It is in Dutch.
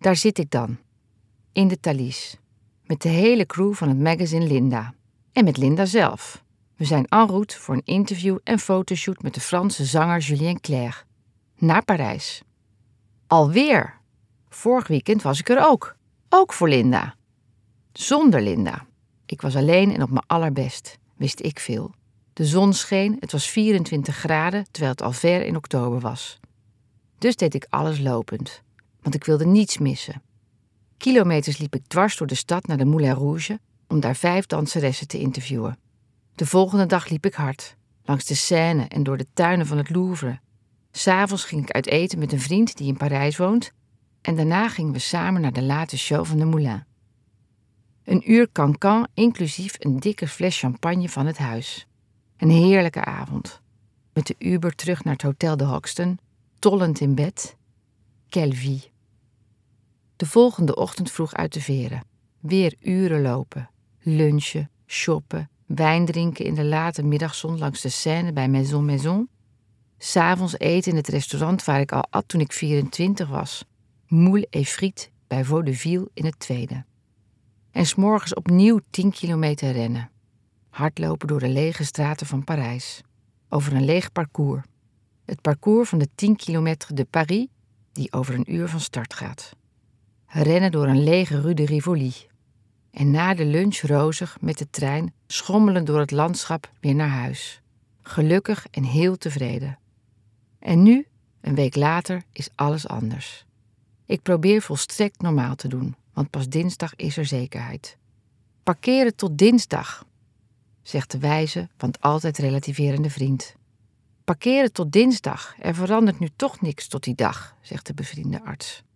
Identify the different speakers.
Speaker 1: Daar zit ik dan, in de Thalys, met de hele crew van het magazine Linda. En met Linda zelf. We zijn en route voor een interview en fotoshoot met de Franse zanger Julien Clerc. Naar Parijs. Alweer! Vorig weekend was ik er ook. Ook voor Linda. Zonder Linda. Ik was alleen en op mijn allerbest, wist ik veel. De zon scheen, het was 24 graden, terwijl het al ver in oktober was. Dus deed ik alles lopend, want ik wilde niets missen. Kilometers liep ik dwars door de stad naar de Moulin Rouge om daar 5 danseressen te interviewen. De volgende dag liep ik hard, langs de Seine en door de tuinen van het Louvre. 'S Avonds ging ik uit eten met een vriend die in Parijs woont en daarna gingen we samen naar de late show van de Moulin. Een uur cancan inclusief een dikke fles champagne van het huis. Een heerlijke avond. Met de Uber terug naar het Hotel de Hoxton, tollend in bed. Quelle vie. De volgende ochtend vroeg uit de veren. Weer uren lopen, lunchen, shoppen, wijn drinken in de late middagzon langs de Seine bij Maison Maison. 'S Avonds eten in het restaurant waar ik al at toen ik 24 was. Moule et frites bij Vaudeville in het tweede. En 's morgens opnieuw 10 kilometer rennen. Hardlopen door de lege straten van Parijs. Over een leeg parcours. Het parcours van de 10 kilometer de Paris, die over een uur van start gaat. Rennen door een lege Rue de Rivoli. En na de lunch rozig met de trein schommelen door het landschap weer naar huis. Gelukkig en heel tevreden. En nu, een week later, is alles anders. Ik probeer volstrekt normaal te doen, want pas dinsdag is er zekerheid. Parkeren tot dinsdag, zegt de wijze, want altijd relativerende vriend. Parkeren tot dinsdag, er verandert nu toch niks tot die dag, zegt de bevriende arts.